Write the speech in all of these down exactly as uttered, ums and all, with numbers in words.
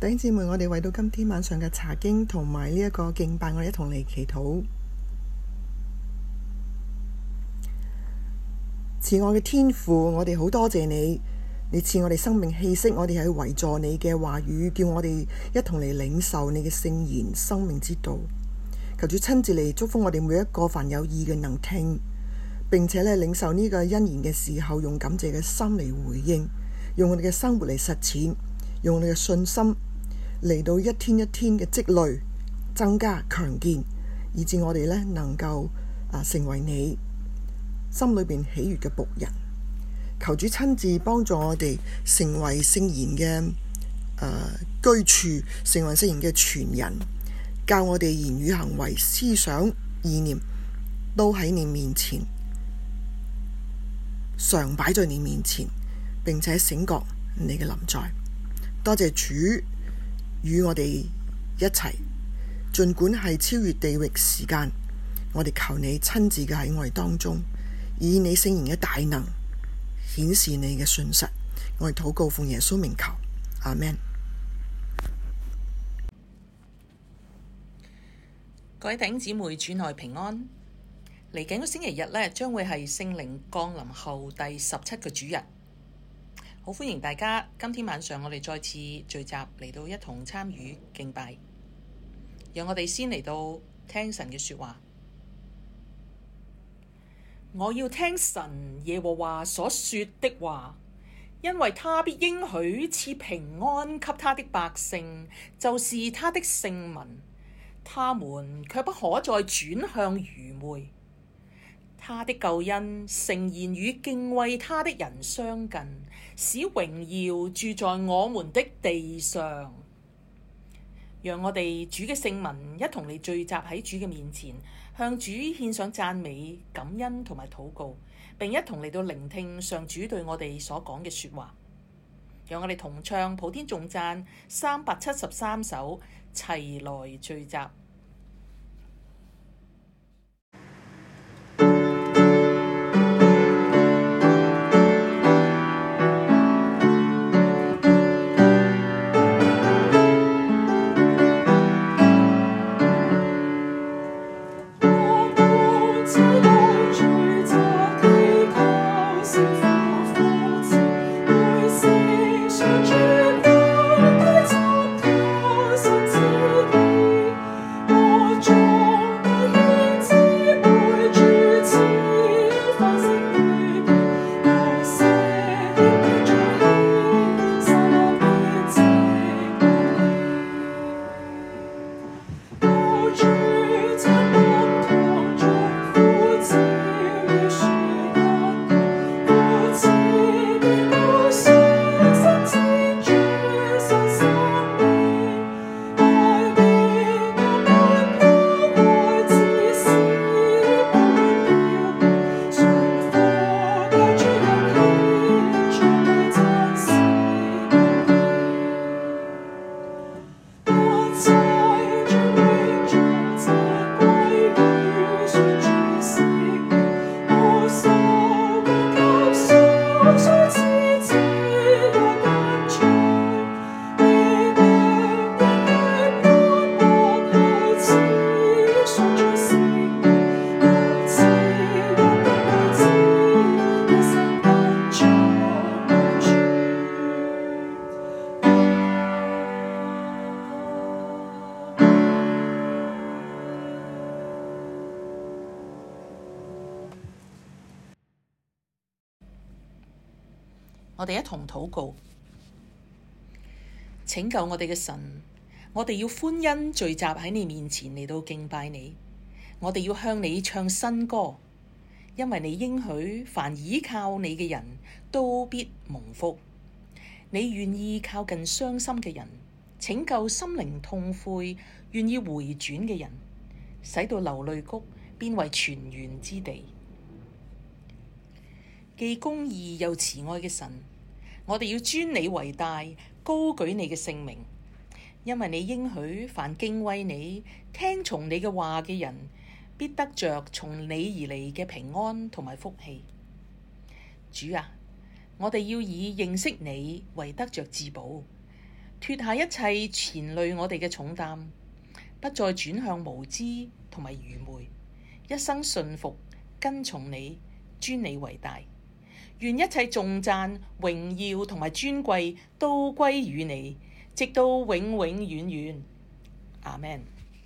弟兄姊妹，我哋為到今天晚上嘅查經同埋呢一個敬拜，我哋一同嚟祈禱。慈愛嘅天父，我哋好多謝你，你賜我哋生命氣息，我哋係圍坐你嘅話語，叫我哋一同嚟領受你嘅聖言生命之道。求主親自嚟祝福我哋每一個凡有意嘅能聽，並且咧領受呢個恩言嘅時候，用感謝嘅心嚟回應，用我哋嘅生活嚟實踐，用我哋嘅信心嚟到一天一天嘅積累、增加、強健，以致我哋咧能夠啊成為你心裏邊喜悅嘅僕人。求主親自幫助我哋成為聖言嘅、呃、居處，成為聖言嘅傳人，教我哋言語行為、思想意念都喺你面前，常擺在你面前，並且醒覺你嘅臨在。多謝主與我哋一齊，儘管係超越地域時間，我哋求你親自嘅喺我哋當中，以你聖言嘅大能顯示你嘅信實。我哋禱告奉耶穌名求，阿們。 各位弟兄姊妹，主內平安。嚟緊個星期日呢，將會係聖靈降臨後第十七個主日。好歡迎大家，今天晚上我哋再次聚集嚟到一同參與敬拜。讓我哋先嚟到聽神嘅說話。我要聽神耶和華所說的話，因為他必應許賜平安給他的百姓，就是他的聖民，他們卻不可再轉向愚昧。他的救恩誠然與敬畏他的人相近，使榮耀住在我們的地上。讓我哋主嘅聖民一同嚟聚集喺主嘅面前，向主獻上讚美、感恩同埋禱告，並一同嚟到聆聽上主對我哋所講嘅說話。讓我哋同唱普天頌讚三百七十三首，齊來聚集。我哋一同禱告。拯救我哋嘅神，我哋要歡欣聚集喺你面前嚟到敬拜你。我哋要向你唱新歌，因為你應許凡倚靠你嘅人都必蒙福。你願意靠近傷心嘅人，拯救心靈痛悔、願意回轉嘅人，使到流淚谷變為泉源之地。既公義又慈愛嘅神，我哋要尊你為大，高舉你嘅聖名，因為你應許凡敬畏你、聽從你嘅話嘅人，必得着從你而嚟嘅平安同埋福氣。主啊，我哋要以認識你為得着至寶， 脫下一切纏累我哋嘅重擔，不再轉向無知同埋愚昧，一生順服跟從你，尊你為大。願一切頌讚、榮耀同埋尊貴都歸於你，直到永永遠遠。阿們。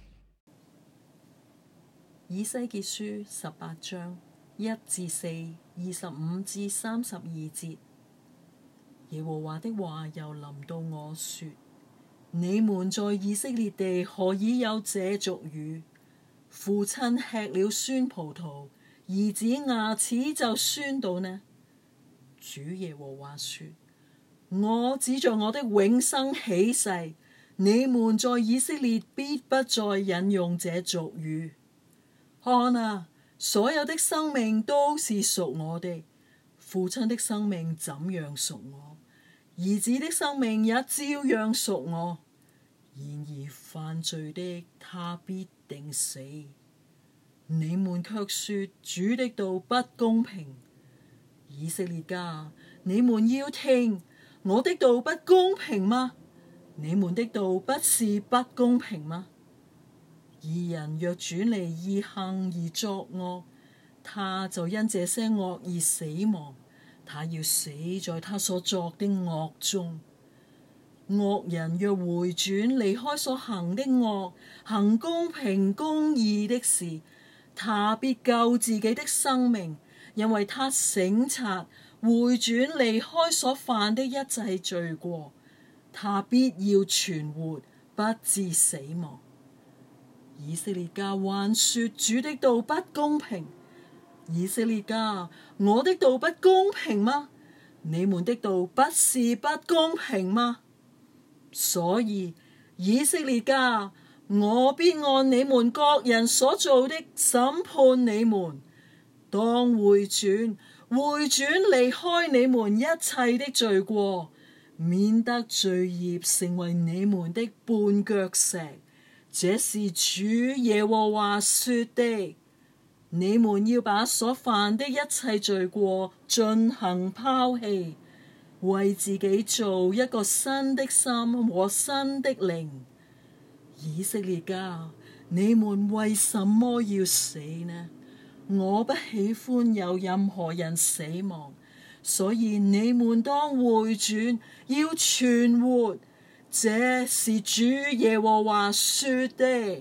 以西結書十八章一至四、二十五至三十二節。耶和華的話又臨到我說：你們在以色列地何以有這俗語？父親吃了酸葡萄，兒子牙齒就酸倒呢？主耶和華說：我指着我的永生起誓，你們在以色列必不再引用這俗語。看啊，所有的生命都是屬我的，父親的生命怎樣屬我，兒子的生命也照樣屬我。然而犯罪的，他必定死。你們卻說主的道不公平。以色列家，你們要聽，我的道不公平嗎？你們的道不是不公平嗎？義人若轉離義行而作惡，他就因這些惡而死亡，他要死在他所作的惡中。惡人若回轉離開所行的惡，行公平公義的事，他必救自己的生命，因為他省察回轉離開所犯的一切罪過，他必要存活，不致死亡。以色列家還說主的道不公平。以色列家，我的道不公平嗎？你們的道不是不公平嗎？所以以色列家，我必按你們各人所做的審判你們。當回轉，回轉離開你們一切的罪過，免得罪孽成為你們的絆腳石。這是主耶和華說的。你們要把所犯的一切罪過進行拋棄，為自己做一個新的心和新的靈。以色列家，你們為什麼要死呢？我不喜歡有任何人死亡，所以你們當回轉，要存活。這是主耶和華說的。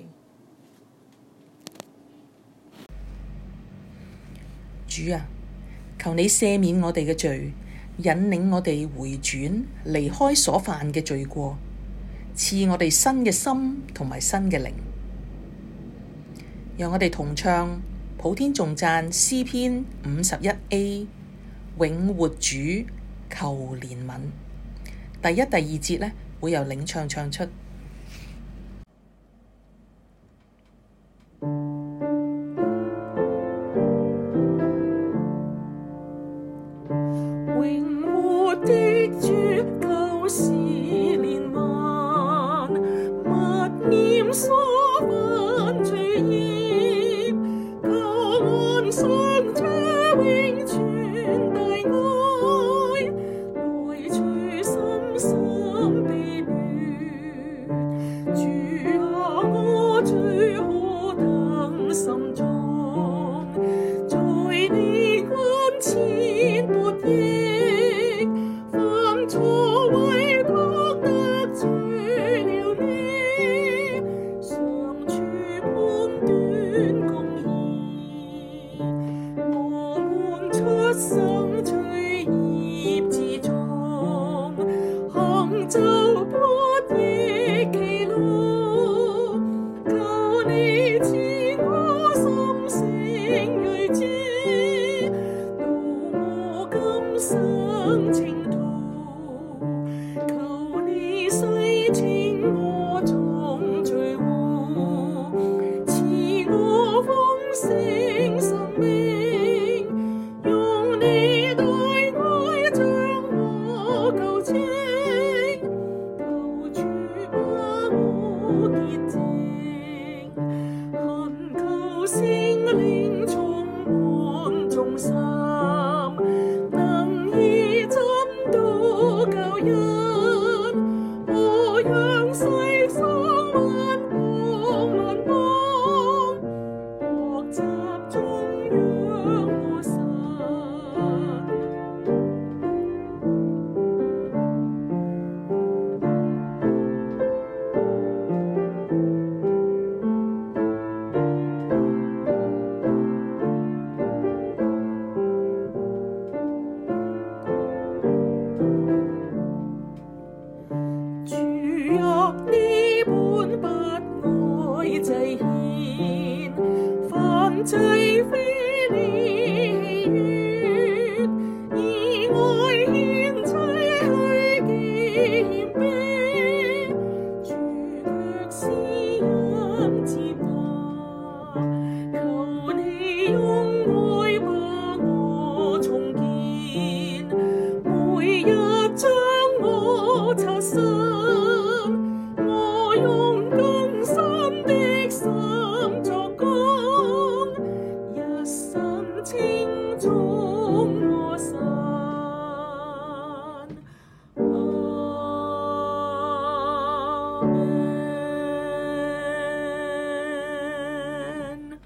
主啊，求你赦免我哋嘅罪，引領我哋回轉，離開所犯嘅罪過，賜我哋新嘅心同埋新嘅靈。讓我哋同唱普天頌讚詩篇五十一 A， 永活主求憐憫。第一、第二節呢，會由領唱唱出。 永活的主求施憐憫，勿念所犯罪孽，求安賞這永存大愛，來除深深悲戀。主啊，我罪何等深重，在你眼前沒益，犯錯為覺得罪了你，尚處判斷公義。我們出生罪孽之中，行走不逆其路，求你賜我心性睿智，度我今生情途，求你洗清我眾罪污，賜我豐盛生命，用你大愛將我救清，救我擦身，我用更深的心作工，一生稱頌我神。阿們。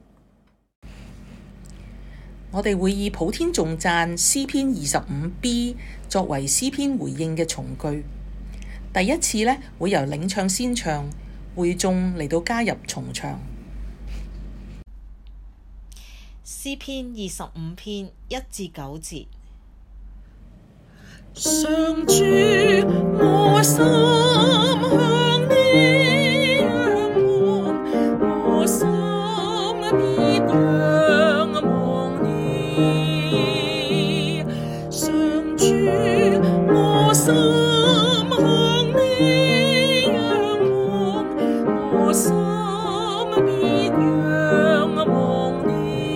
我哋會以普天頌讚詩篇二十五 B 作為詩篇回應嘅從句。第一次呢，會由領唱先唱，會眾嚟到加入重唱。 詩篇二十五篇一至九節。 上主，我心向你仰望，我心必仰望你。上主，我心向你仰望，我心必仰望你。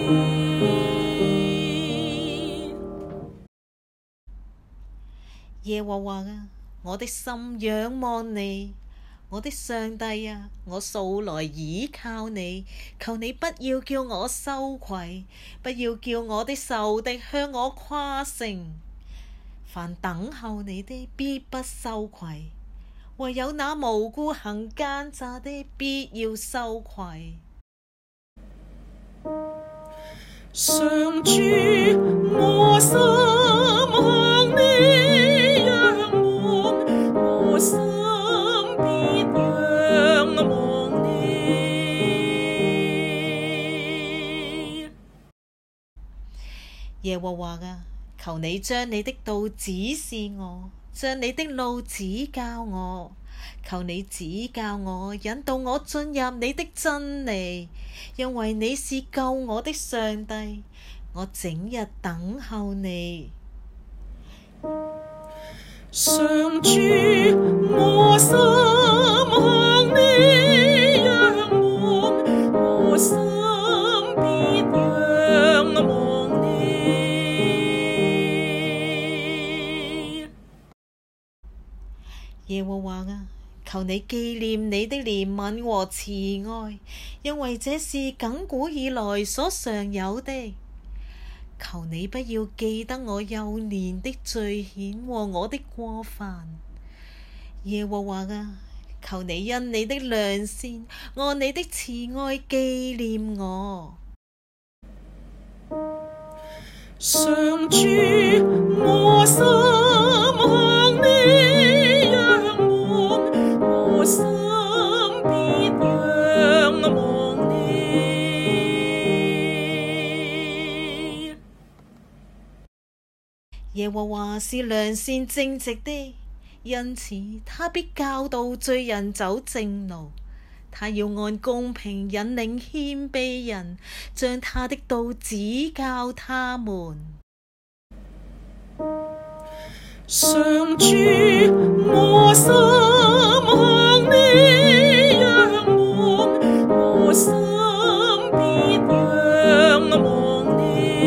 耶和華啊，我的心仰望你，我的上帝啊，我素來倚靠你，求你不要叫我羞愧，不要叫我的仇敵向我誇勝。凡等候你的必不羞愧，唯有那無故行奸詐的必要羞愧。 上主，我心向你仰望，我心必仰望你。 耶和華啊，求你將你的道指示我，將你的路指教我。求你指教我，引導我進入你的真理，因為你是救我的上帝，我整日等候你。 上主，我心向你仰望，我心必仰望你。 耶和華啊，求你紀念你的憐憫和慈愛，因為這是亙古以來所常有的。求你不要記得我幼年的罪愆和我的過犯。耶和華啊，求你因你的良善，按你的慈愛紀念我。 上主，我心向你仰望，我心必仰望你。 耶和華是良善正直的，因此他必教導罪人走正路。他要按公平引領謙卑人，將他的道指教他們。 上主，我心向你仰望，我心必仰望你。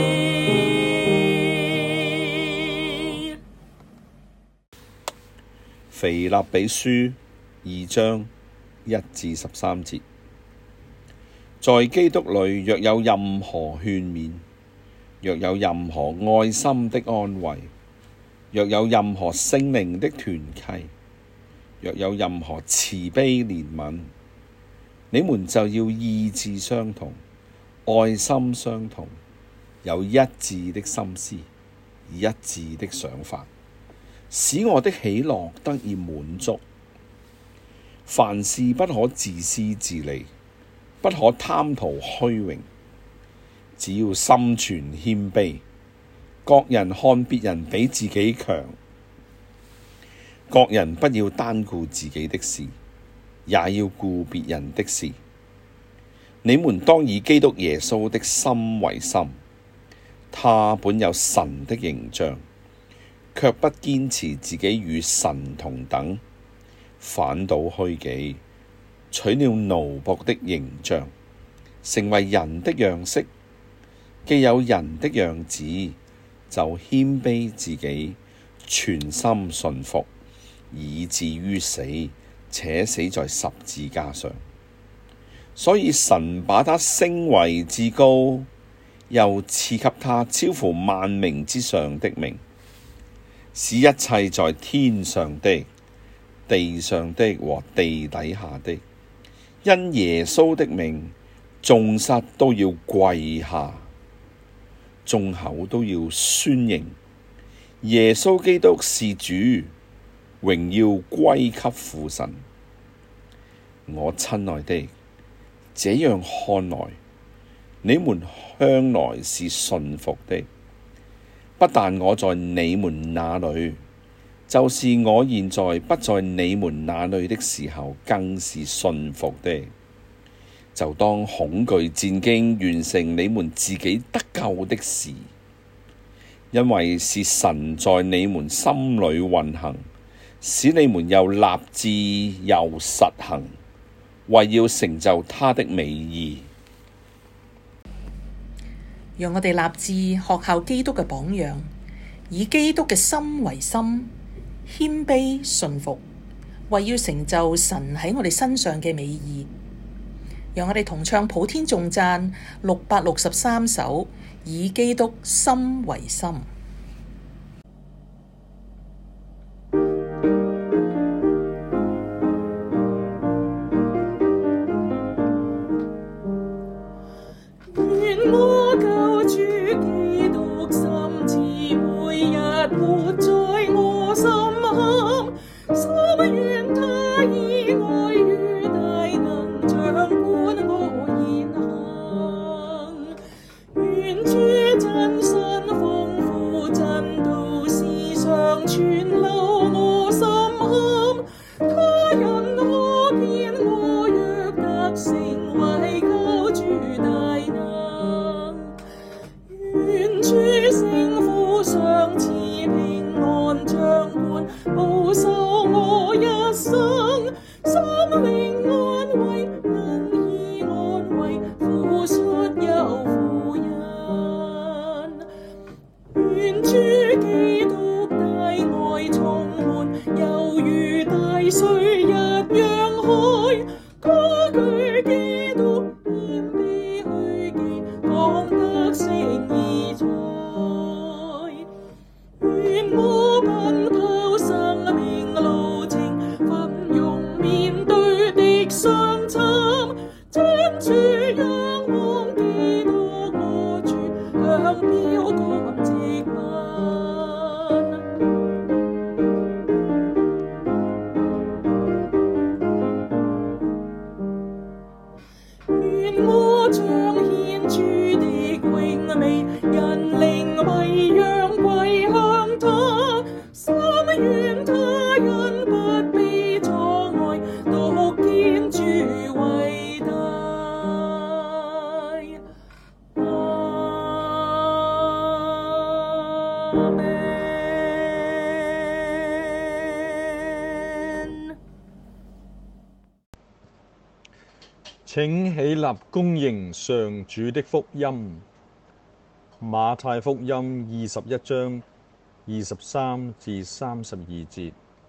腓立比書二章一至十三節，在基督裏若有任何勸勉，若有任何愛心的安慰，若有任何聖靈的團契，若有任何慈悲憐憫，你們就要意志相同，愛心相同，有一致的心思，一致的想法，使我的喜樂得以滿足。凡事不可自私自利，不可貪圖虛榮，只要心存謙卑，各人看別人比自己強，各人不要單顧自己的事，也要顧別人的事。你們當以基督耶穌的心為心，他本有神的形象，卻不堅持自己與神同等，反倒虛己，取了奴僕的形象，成為人的樣式。既有人的樣子，就謙卑自己，全心順服， 以至於死，且死在十字架上。所以神把他升為至高，又賜給他超乎萬名之上的名，使一切在天上的、地上的和地底下的，因耶穌的名，眾膝都要跪下，眾口都要宣認耶穌基督是主，榮耀歸給父神。我親愛的，這樣看來，你們向來是信服的。不但我在你們那裏，就是我現在不在你們那裏的時候，更是信服的。就當恐懼戰兢，完成你們自己得救的事，因為是神在你們心裏運行，使你們又立志又實行，為要成就他的美意。 讓我哋立志學效基督嘅榜樣，以基督嘅心為心，謙卑順服，為要成就神喺我哋身上嘅美意。讓我哋同唱普天頌讚六百六十三首，以基督心為心。 願我救主基督心志每日活在我心，心願他以愛與大能掌管我言行。願主真身豐富真道時常存留我心坎，他人可見我若得成為救主大能。願主聖父常賜平安掌管，保守我一生，心靈安慰，能以安慰，付出有富人。願主基督大愛充滿，猶如大水一樣開，高舉基督謙卑虛己，講得誠意在。願我奔跑生命路程，奮勇面對的傷慘，專注仰望基督我主，向標杆直奔。願我彰顯主的榮美，人靈迷樣歸向他，心願他人不被阻礙，獨見主偉大。阿們。 請起立恭迎上主的福音。馬太福音二十一章二十三至三十二節。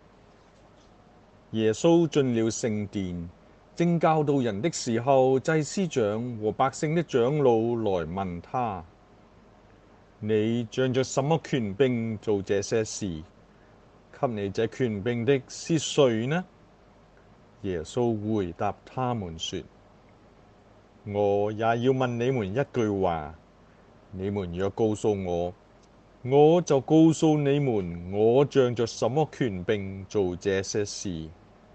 耶穌進了聖殿，正教導人的時候，祭司長和百姓的長老來問他：你仗着什麼權柄做這些事？給你這權柄的是誰呢？耶穌回答他們說：我也要問你們一句話，你們若告訴我，我就告訴你們，我仗着什麼權柄做這些事。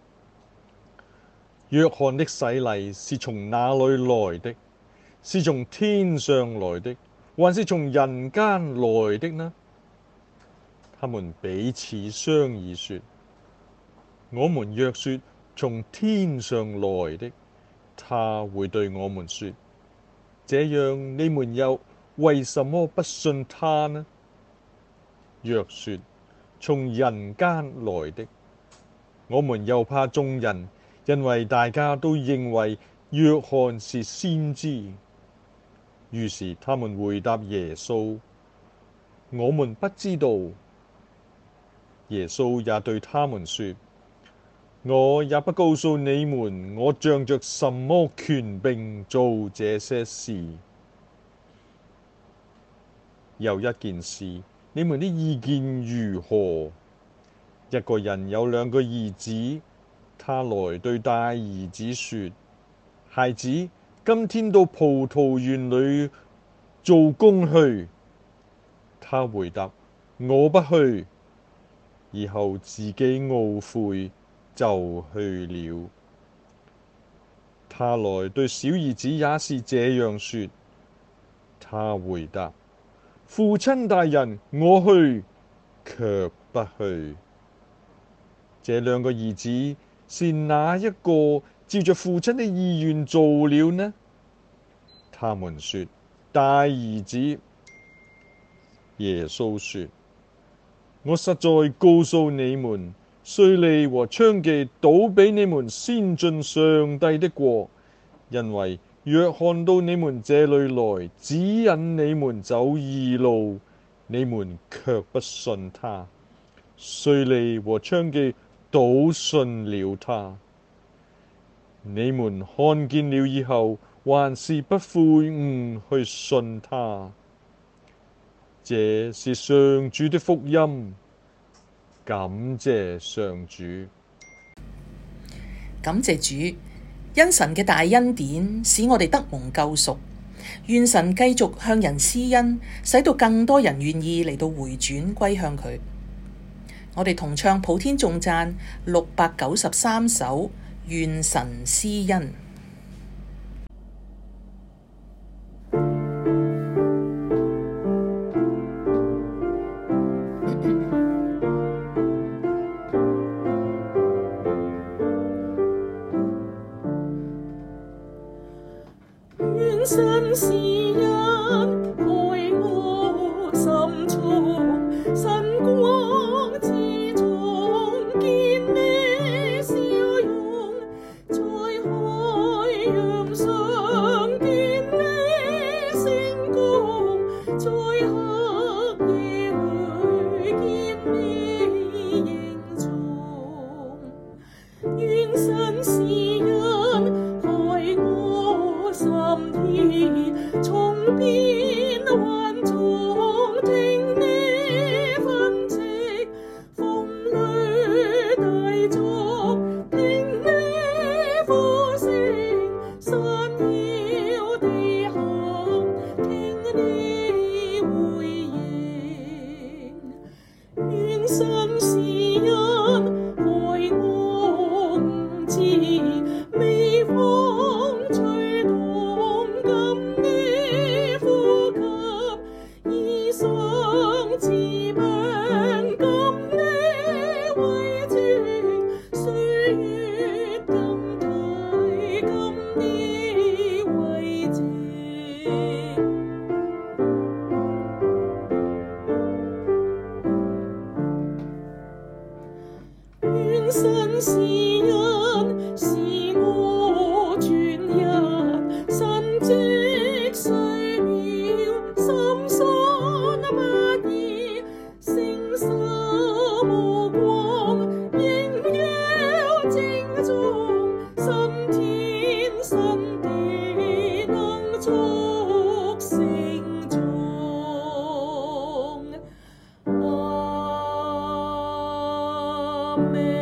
約翰的洗禮是從哪裏來的？是從天上來的，還是從人間來的呢？他們彼此商議說：我們若說從天上來的，他會對我們說：這樣你們又為什麼不信他呢？若說從人間來的，我們又怕眾人，因為大家都認為約翰是先知。於是他們回答耶穌：我們不知道。 耶穌也對他們說：我也不告訴你們，我仗着什麼權柄做這些事。有一件事，你們的意見如何？一個人有兩個兒子，他來對大兒子說：孩子，今天到葡萄園裏做工去。他回答：我不去。以後自己懊悔，就去了。他來對小兒子也是這樣說。他回答：父親大人，我去，卻不去。這兩個兒子是哪一個照着父親的意願做了呢？他們說：大兒子。耶穌說：我實在告訴你們，稅吏和娼妓倒比你們先進上帝的國，因為若翰到你們這裏來，指引你們走義路，你們卻不信他；稅吏和娼妓倒信了他。你們看見了以後，還是不悔悟去信他。這是上主的福音，感謝上主。 感謝主，因神嘅大恩典，使我哋得蒙救贖。願神繼續向人施恩，使到更多人願意嚟到回轉歸向佢。我哋同唱普天頌讚六百九十三首，願神施恩。 願神施恩，開我心窗，晨光之中見你笑容，在海洋上見你星光，在黑夜裏見你影蹤。願神施恩，開我心意，從變幻中聽你訓斥，風裏大作聽你呼聲，山搖地陷聽你回應。願神施恩，開我悟知，微風吹動感你呼吸，醫生治病感你慰藉，歲月更替感你慰藉。願神施恩，使我專一，神蹟雖渺，深信不疑，誠心無光，仍要精忠，新天新地能促成終。阿們。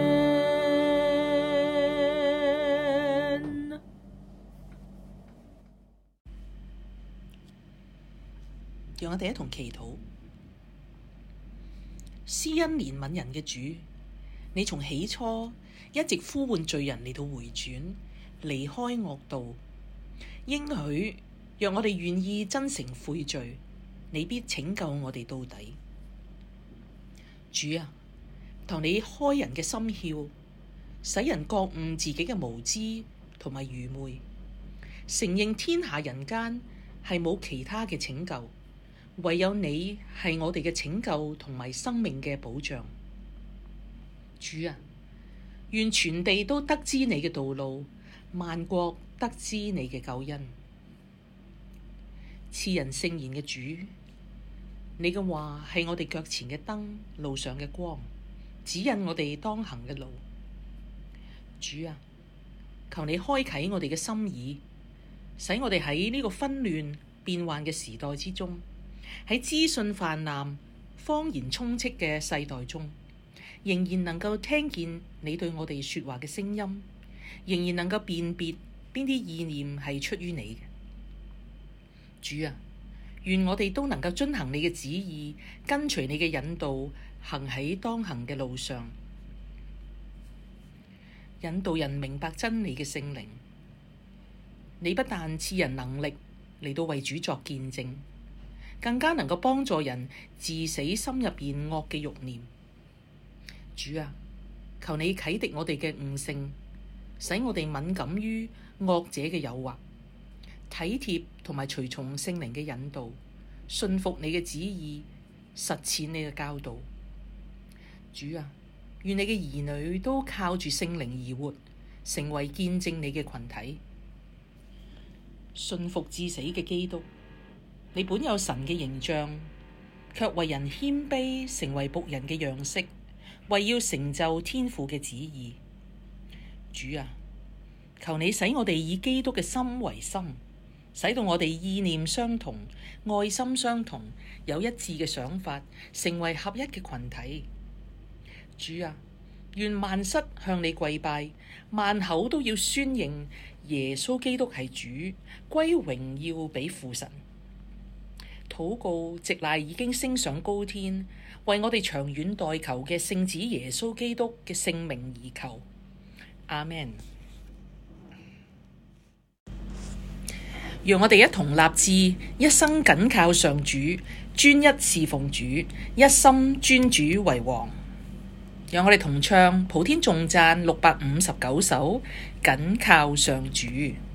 讓我哋一同祈禱。施恩憐憫人嘅主，你從起初一直呼喚罪人嚟到回轉，離開惡道，應許若我哋願意真誠悔罪，你必拯救我哋到底。主啊，求你開人嘅心竅，使人覺悟自己嘅無知同埋愚昧，承認天下人間係冇其他嘅拯救，唯有你係我哋嘅拯救同埋生命嘅保障。主啊，願全地都得知你嘅道路，萬國得知你嘅救恩。賜人聖言嘅主，你嘅話係我哋腳前嘅燈，路上嘅光， 指引我哋當行嘅路。主啊，求你開啟我哋嘅心意，使我哋喺呢個紛亂變幻嘅時代之中，喺資訊氾濫、謊言充斥嘅世代中，仍然能夠聽見你對我哋說話嘅聲音，仍然能夠辨別邊啲意念係出於你嘅。主啊，願我哋都能夠遵行你嘅旨意，跟隨你嘅引導，行喺當行嘅路上。引導人明白真理嘅聖靈，你不但賜人能力嚟到為主作見證，更加能夠幫助人治死心入邊惡嘅慾念。主啊，求你啟迪我哋嘅悟性，使我哋敏感於惡者嘅誘惑，體貼同埋隨從聖靈嘅引導，信服你嘅旨意，實踐你嘅教導。主啊，願你嘅兒女都靠住聖靈而活，成為見證你嘅群體。信服至死嘅基督，你本有神嘅形象，卻為人謙卑，成為僕人嘅樣式，為要成就天父嘅旨意。主啊，求你使我哋以基督嘅心為心，使到我哋意念相同，愛心相同，有一致嘅想法，成為合一嘅群體。主啊，願萬膝向你跪拜，萬口都要宣認耶穌基督係主，歸榮耀俾父神。禱告直賴已經升上高天，為我哋長遠代求嘅聖子耶穌基督嘅聖名而求。阿們。讓我哋一同立志，一生緊靠上主，專一侍奉主，一心尊主為王。讓我哋同唱普天頌讚六百五十九首，緊靠上主。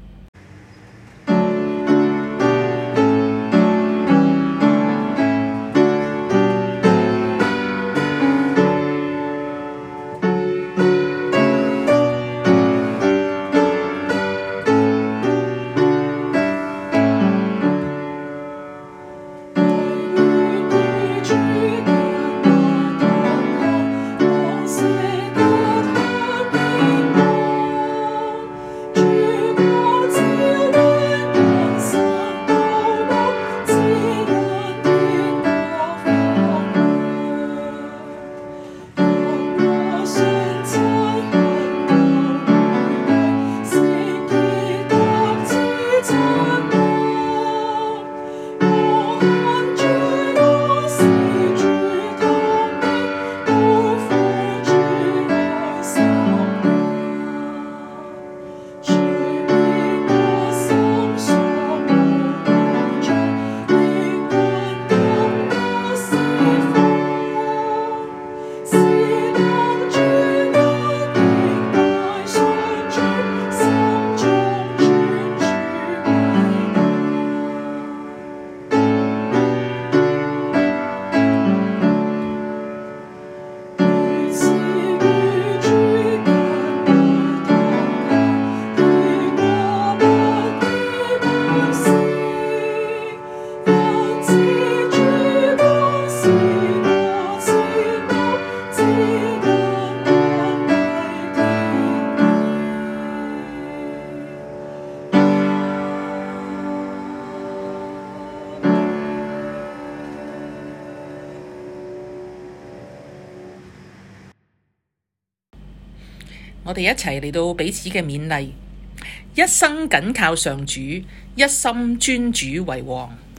我哋一齊嚟到彼此嘅勉勵，一生緊靠上主，一心尊主為王。